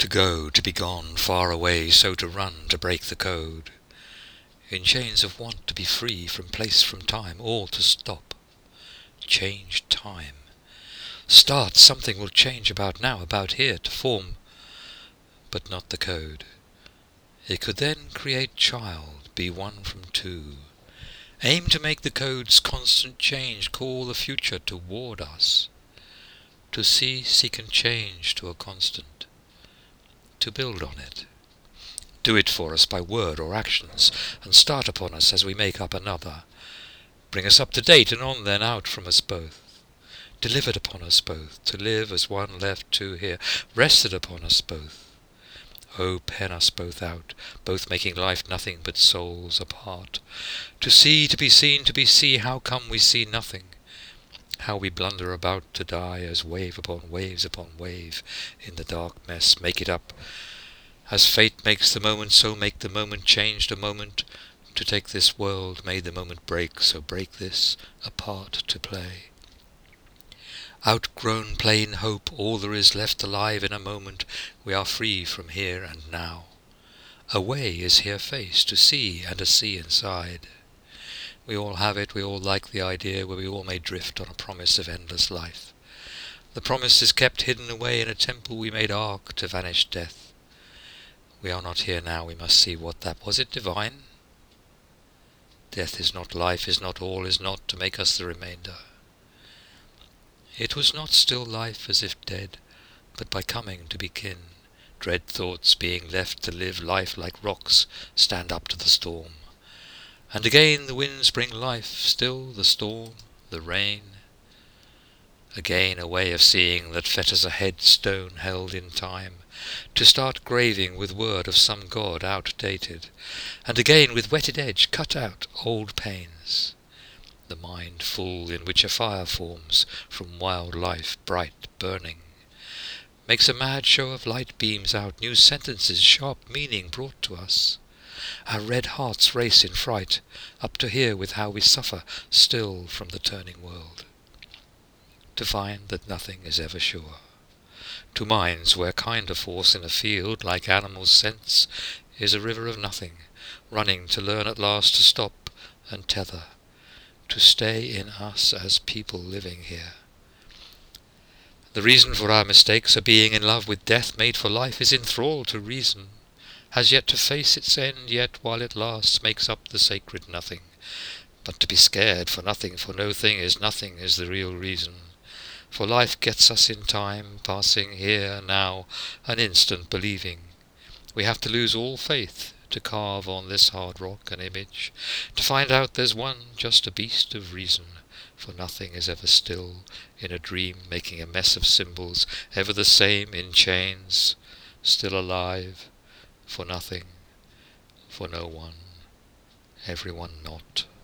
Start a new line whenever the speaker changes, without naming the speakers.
To go, to be gone, far away, so to run, to break the code. In chains of want to be free, from place, from time, all to stop. Change time. Start, something will change about now, about here, to form, but not the code. It could then create child, be one from two. Aim to make the code's constant change, call the future toward us. To see, seek and change to a constant. To build on it. Do it for us by word or actions, and start upon us as we make up another. Bring us up to date, and on then out from us both. Delivered upon us both, to live as one left two here, rested upon us both. Oh, pen us both out, both making life nothing but souls apart. To see, to be seen, to be see, how come we see nothing? How we blunder about to die as wave upon wave in the dark mess, make it up. As fate makes the moment, so make the moment, changed a moment. To take this world made the moment break, so break this, a part to play. Outgrown plain hope, all there is left alive in a moment, we are free from here and now. A way is here face to see, and a sea inside. We all have it, we all like the idea where we all may drift on a promise of endless life. The promise is kept hidden away in a temple we made ark to vanish death. We are not here now, we must see what that was. It divine? Death is not life, is not all, is not to make us the remainder. It was not still life as if dead, but by coming to be kin. Dread thoughts being left to live life like rocks stand up to the storm. And again the winds bring life, still the storm, the rain. Again a way of seeing that fetters a headstone held in time, to start graving with word of some god outdated, and again with whetted edge cut out old pains. The mind full in which a fire forms from wild life bright burning, makes a mad show of light beams out, new sentences, sharp meaning brought to us. Our red hearts race in fright, up to here with how we suffer still from the turning world. To find that nothing is ever sure. To minds where kinder force in a field, like animals' sense, is a river of nothing, running to learn at last to stop and tether, to stay in us as people living here. The reason for our mistakes, a being in love with death made for life, is enthralled to reason, has yet to face its end, yet while it lasts makes up the sacred nothing. But to be scared for nothing, for no thing is nothing, is the real reason. For life gets us in time, passing here, now, an instant believing. We have to lose all faith to carve on this hard rock an image, to find out there's one, just a beast of reason. For nothing is ever still, in a dream making a mess of symbols, ever the same in chains, still alive, for nothing, for no one, everyone not.